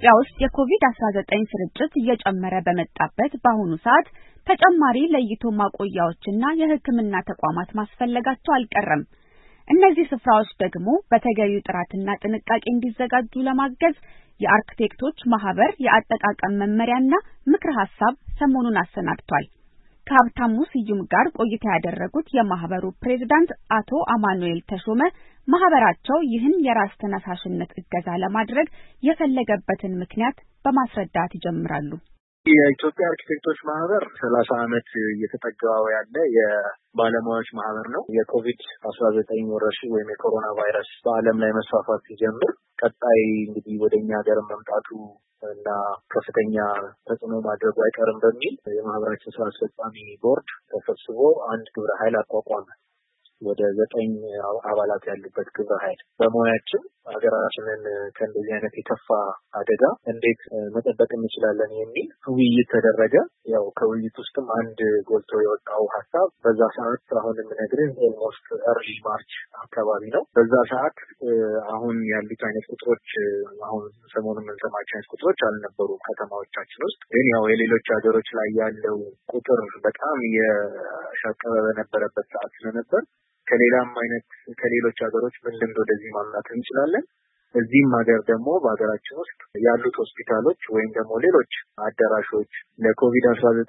ኢትዮጵያ ውስጥ የኮቪድ-19 ስርጭት እየጨመረ በመጣበት በአሁኑ ሰዓት ተጨማሪ ለይቶ ማቆያዎችና የሕክምና ተቋማት ማስፈለጋቸው አልቀረም። እነዚህ ስፍራዎች ደግሞ በተገቢው ጥራትና ጥንቃቄ እንዲዘጋጁ ለማገዝ የአርክቴክቶች ማህበር የአጠቃቀም መመሪያና ምክረ ሐሳብ ሰሞኑን አሰናድቷል። ከሀብታሙ ስዩም ጋር ቆይታ ያደረጉት የማህበሩ ፕሬዝዳንት አቶ አማኑኤል ተሾመ ማህበራቸው ይህን የራስ ተነሳሽነት እገዛ ለማድረግ የፈለገበትን ምክንያት በማስረዳት ይጀምራሉ። የኢትዮጵያ አርክቴክቶች ማህበር 30 ዓመት እየተጠጋው ያለ የባለሙያዎች ማህበር ነው። የኮቪድ-19 ወረርሽኝ ወይም የኮሮና ቫይረስ በዓለም ላይ መስፋፋት ሲጀምር ቀጣይ እንግዲህ ወደኛ ሀገር መምጣቱ እና ከፍተኛ ተጽዕኖ ማድረጉ አይቀርም በሚል የማህበራችን ስራ አስፈጻሚ ቦርድ ተሰብስቦ አንድ ግብረ ኃይል አቋቋመ። ወደ 9 አባላት ያሉበት ግብረ ኃይል በሙያችን ሀገራችንን ከእንደዚህ አይነት የከፋ አደጋ እንዴት መጠበቅ እንችላለን የሚል ውይይት ተደረገ። ያው ከውይይት ውስጥም አንድ ጎልቶ የወጣው ሀሳብ በዛ ሰዓት አሁን የምነግርህ ኦልሞስት እርሊ ማርች አካባቢ ነው። በዛ ሰዓት አሁን ያሉት አይነት ቁጥሮች አሁን ሰሞኑን የምንሰማቸው አይነት ቁጥሮች አልነበሩም ከተማዎቻችን ውስጥ። ግን ያው የሌሎች ሀገሮች ላይ ያለው ቁጥር በጣም የሻቀበ በነበረበት ሰዓት ስለነበር ከሌላም አይነት ከሌሎች ሀገሮች ምን ልምድ ወደዚህ ማምጣት እንችላለን። እዚህም ሀገር ደግሞ በሀገራችን ውስጥ ያሉት ሆስፒታሎች ወይም ደግሞ ሌሎች አዳራሾች ለኮቪድ-19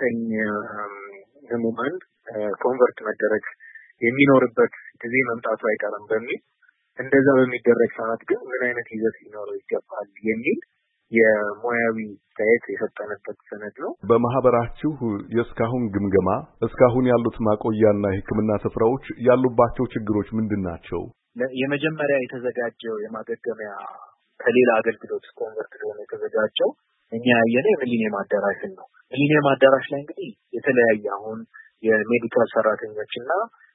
ህሙማን ኮንቨርት መደረግ የሚኖርበት ጊዜ መምጣቱ አይቀርም በሚል እንደዛ በሚደረግ ሰዓት ግን ምን አይነት ይዘት ሊኖረው ይገባል የሚል የሙያዊ አስተያየት የሰጠንበት ሰነድ ነው። በማህበራችሁ የእስካሁን ግምገማ እስካሁን ያሉት ማቆያና የሕክምና ስፍራዎች ያሉባቸው ችግሮች ምንድን ናቸው? የመጀመሪያ የተዘጋጀው የማገገሚያ ከሌላ አገልግሎት ኮንቨርት ሆኖ የተዘጋጀው እኛ ያየነው የሚሊኒየም አዳራሽን ነው። ሚሊኒየም አዳራሽ ላይ እንግዲህ የተለያየ አሁን የሜዲካል ሰራተኞችና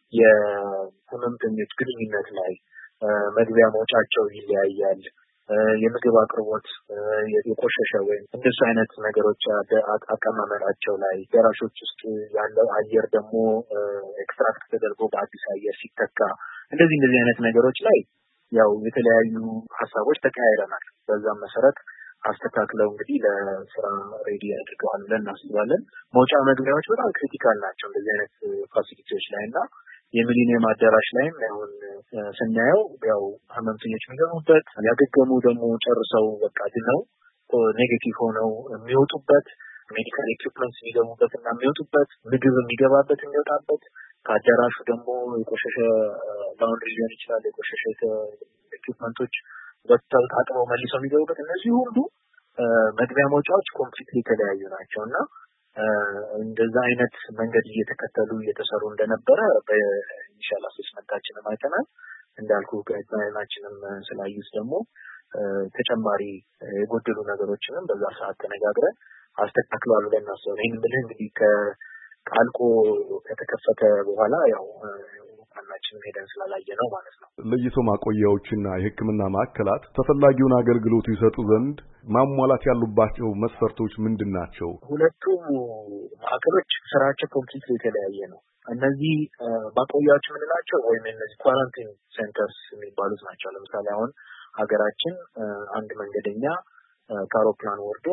የህመምተኞች ግንኙነት ላይ መግቢያ መውጫቸው ይለያያል። የምግብ አቅርቦት የቆሸሸ ወይም እንደሱ አይነት ነገሮች አቀማመጣቸው ላይ አዳራሾች ውስጥ ያለው አየር ደግሞ ኤክስትራክት ተደርጎ በአዲስ አየር ሲተካ እንደዚህ አይነት ነገሮች ላይ ያው የተለያዩ ሀሳቦች ተቀያይረናል። በዛም መሰረት አስተካክለው እንግዲህ ለስራ ሬዲ አድርገዋል ብለን እናስባለን። መውጫ መግቢያዎች በጣም ክሪቲካል ናቸው እንደዚህ አይነት ፋሲሊቲዎች ላይ እና የሚሊኒየም አዳራሽ ላይም አሁን ስናየው ያው ህመምተኞች የሚገቡበት ያገገሙ ደግሞ ጨርሰው በቃ ድነው ኔጌቲቭ ሆነው የሚወጡበት ሜዲካል ኢኩዊፕመንትስ የሚገቡበት እና የሚወጡበት ምግብ የሚገባበት የሚወጣበት ከአዳራሹ ደግሞ የቆሸሸ ላውንድሪ ሊሆን ይችላል የቆሸሸ ኢኩዊፕመንቶች ወጥተው ታጥበው መልሰው የሚገቡበት እነዚህ ሁሉ መግቢያ መውጫዎች ኮምፕሊትሊ የተለያዩ ናቸውና እንደዛ አይነት መንገድ እየተከተሉ እየተሰሩ እንደነበረ በኢኒሻል አሴስመንታችንም አይተናል። እንዳልኩ ጋይድላይናችንም ስላዩት ደግሞ ተጨማሪ የጎደሉ ነገሮችንም በዛ ሰዓት ተነጋግረን አስተካክለዋል ብለን እናስባለን። ይህን ብለን እንግዲህ ከአልቆ ከተከፈተ በኋላ ያው አናችንም ሄደን ስላላየ ነው ማለት ነው። ለይቶ ማቆያዎችና የሕክምና ማዕከላት ተፈላጊውን አገልግሎት ይሰጡ ዘንድ ማሟላት ያሉባቸው መስፈርቶች ምንድን ናቸው? ሁለቱም ማዕከሎች ስራቸው ኮምፕሊት የተለያየ ነው። እነዚህ ማቆያዎች የምንላቸው ወይም እነዚህ ኳራንቲን ሴንተርስ የሚባሉት ናቸው። ለምሳሌ አሁን ሀገራችን አንድ መንገደኛ ከአውሮፕላን ወርዶ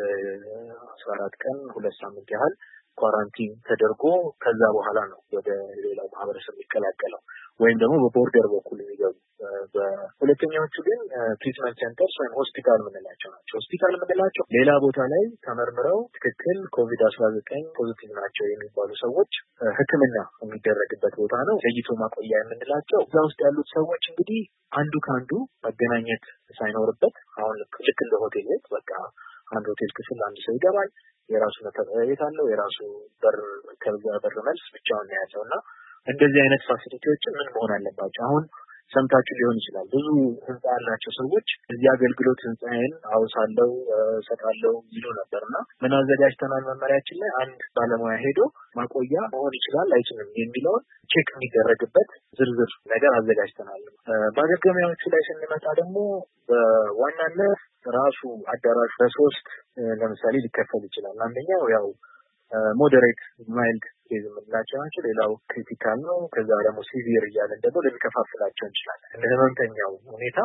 14 ቀን 2 ሳምንት ያህል ኳራንቲን ተደርጎ ከዛ በኋላ ነው ወደ ሌላው ማህበረሰብ የሚቀላቀለው ወይም ደግሞ በቦርደር በኩል የሚገቡ። በሁለተኛዎቹ ግን ትሪትመንት ሴንተርስ ወይም ሆስፒታል የምንላቸው ናቸው። ሆስፒታል የምንላቸው ሌላ ቦታ ላይ ተመርምረው ትክክል ኮቪድ-19 ፖዚቲቭ ናቸው የሚባሉ ሰዎች ሕክምና የሚደረግበት ቦታ ነው። ለይቶ ማቆያ የምንላቸው እዛ ውስጥ ያሉት ሰዎች እንግዲህ አንዱ ከአንዱ መገናኘት ሳይኖርበት አሁን ልክ እንደ ሆቴል ቤት በቃ አንድ ሆቴል ክፍል አንድ ሰው ይገባል። የራሱ መታጠቢያ ቤት አለው። የራሱ በር ከዛ በር መልስ ብቻውን ነው ያለውና እንደዚህ አይነት ፋሲሊቲዎች ምን መሆን አለባቸው? አሁን ሰምታችሁ ሊሆን ይችላል። ብዙ ህንጻ ያላቸው ሰዎች እዚህ አገልግሎት ህንጻዬን አውሳለው ሰጣለው ይሉ ነበርና ምን አዘጋጅተናል መመሪያችን ላይ አንድ ባለሙያ ሄዶ ማቆያ መሆን ይችላል አይችልም የሚለውን ቼክ የሚደረግበት ዝርዝር ነገር አዘጋጅተናል። ማገገሚያዎቹ ላይ ስንመጣ ደግሞ በዋናነት ራሱ አዳራሹ በሶስት ለምሳሌ ሊከፈል ይችላል። አንደኛው ያው ሞዴሬት ማይልድ ኬዝ የምንላቸው ናቸው። ሌላው ክሪቲካል ነው። ከዛ ደግሞ ሲቪር እያለን ደግሞ ልንከፋፍላቸው እንችላለን። እንደ ህመምተኛው ሁኔታ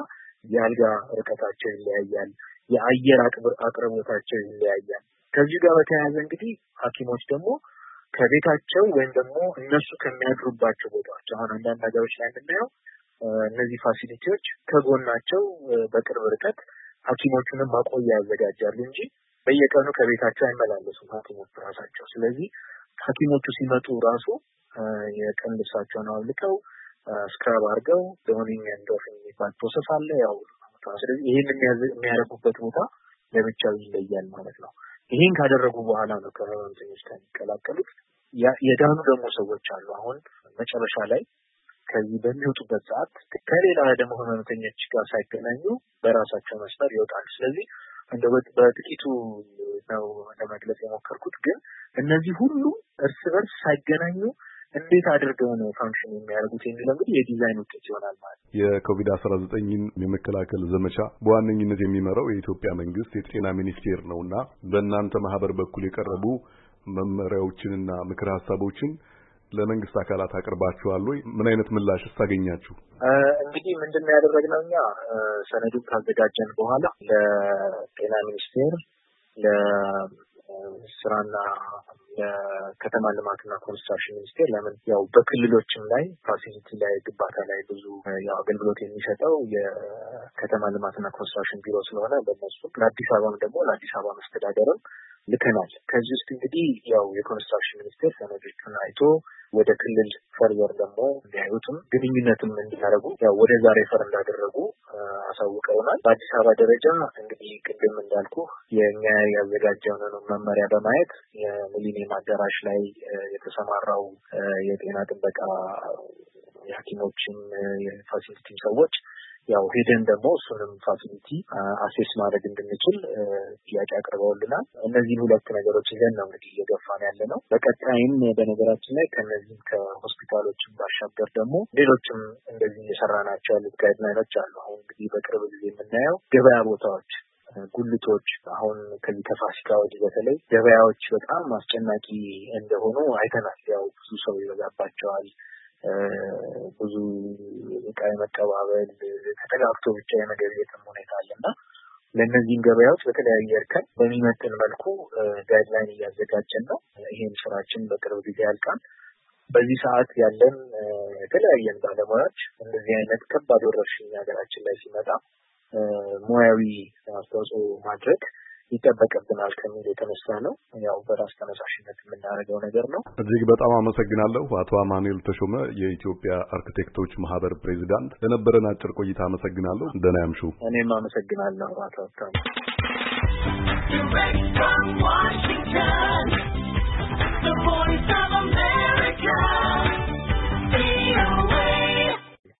የአልጋ ርቀታቸው ይለያያል፣ የአየር አቅርቦታቸው ይለያያል። ከዚህ ጋር በተያያዘ እንግዲህ ሐኪሞች ደግሞ ከቤታቸው ወይም ደግሞ እነሱ ከሚያድሩባቸው ቦታዎች አሁን አንዳንድ ሀገሮች ላይ የምናየው እነዚህ ፋሲሊቲዎች ከጎናቸው በቅርብ ርቀት ሐኪሞቹንም ማቆያ ያዘጋጃሉ እንጂ በየቀኑ ከቤታቸው አይመላለሱም ሐኪሞቹ ራሳቸው። ስለዚህ ሐኪሞቹ ሲመጡ ራሱ የቀን ልብሳቸውን አውልቀው ስክራብ አድርገው ዶኒንግ ኤንድ ዶፊንግ የሚባል ፕሮሰስ አለ። ያው ስለዚህ ይሄን የሚያደርጉበት ቦታ ለብቻው ይለያል ማለት ነው። ይሄን ካደረጉ በኋላ ነው ከህመምተኞች ጋር የሚቀላቀሉት። የዳኑ ደግሞ ሰዎች አሉ። አሁን መጨረሻ ላይ ከዚህ በሚወጡበት ሰዓት ከሌላ ደግሞ ህመምተኞች ጋር ሳይገናኙ በራሳቸው መስመር ይወጣሉ። ስለዚህ እንደው በጥቂቱ ነው ለመግለጽ የሞከርኩት። ግን እነዚህ ሁሉ እርስ በርስ ሳይገናኙ እንዴት አድርገው ነው ፋንክሽን የሚያደርጉት የሚለው እንግዲህ የዲዛይን ውጤት ይሆናል ማለት ነው። የኮቪድ-19ን የመከላከል ዘመቻ በዋነኝነት የሚመራው የኢትዮጵያ መንግስት የጤና ሚኒስቴር ነውና በእናንተ ማህበር በኩል የቀረቡ መመሪያዎችንና ምክር ሀሳቦችን ለመንግስት አካላት አቅርባችኋል ወይ? ምን አይነት ምላሽ ታገኛችሁ? እንግዲህ ምንድነው ያደረግነው እኛ ሰነዱን ካዘጋጀን በኋላ ለጤና ሚኒስቴር ለስራና የከተማ ልማትና ኮንስትራክሽን ሚኒስቴር ለምን ያው በክልሎችም ላይ ፋሲሊቲ ላይ ግንባታ ላይ ብዙ ያው አገልግሎት የሚሰጠው የከተማ ልማትና ኮንስትራክሽን ቢሮ ስለሆነ በእነሱ ለአዲስ አበባም ደግሞ ለአዲስ አበባ መስተዳደርም ልከናል። ከዚህ ውስጥ እንግዲህ ያው የኮንስትራክሽን ሚኒስቴር ሰነዶቹን አይቶ ወደ ክልል ፈርዘር ደግሞ እንዲያዩትም ግንኙነትም እንዲያደርጉ ያው ወደ ዛሬ ፈር እንዳደረጉ አሳውቀውናል። በአዲስ አበባ ደረጃ እንግዲህ ቅድም እንዳልኩ የኛ ያዘጋጀውን መመሪያ በማየት የሚሊኒየም አዳራሽ ላይ የተሰማራው የጤና ጥበቃ የሐኪሞችም የፋሲሊቲ ሰዎች ያው ሄደን ደግሞ እሱንም ፋሲሊቲ አሴስ ማድረግ እንድንችል ጥያቄ አቅርበውልናል። እነዚህ ሁለት ነገሮች ይዘን ነው እንግዲህ እየገፋን ያለነው። በቀጣይም በነገራችን ላይ ከነዚህ ከሆስፒታሎችም ባሻገር ደግሞ ሌሎችም እንደዚህ እየሰራናቸው ያሉት ጋይድላይኖች አሉ። አሁን እንግዲህ በቅርብ ጊዜ የምናየው ገበያ ቦታዎች፣ ጉልቶች አሁን ከዚህ ከፋሲካ ወዲህ በተለይ ገበያዎች በጣም አስጨናቂ እንደሆኑ አይተናል። ያው ብዙ ሰው ይበዛባቸዋል። ብዙ ዕቃ የመቀባበል ተጠጋግቶ ብቻ የመገብየትም ሁኔታ አለና ለእነዚህም ገበያዎች በተለያየ እርከን በሚመጥን መልኩ ጋይድላይን እያዘጋጀን ነው። ይሄን ስራችን በቅርብ ጊዜ ያልቃል። በዚህ ሰዓት ያለን የተለያየን ባለሙያዎች እንደዚህ አይነት ከባድ ወረርሽኝ ሀገራችን ላይ ሲመጣ ሙያዊ አስተዋጽኦ ማድረግ ይጠበቅብናል ከሚል የተነሳ ነው። ያው በራስ ተነሳሽነት የምናደርገው ነገር ነው። እጅግ በጣም አመሰግናለሁ አቶ አማኑኤል ተሾመ የኢትዮጵያ አርክቴክቶች ማህበር ፕሬዚዳንት። ለነበረን አጭር ቆይታ አመሰግናለሁ። ደህና ያምሹ። እኔም አመሰግናለሁ አቶ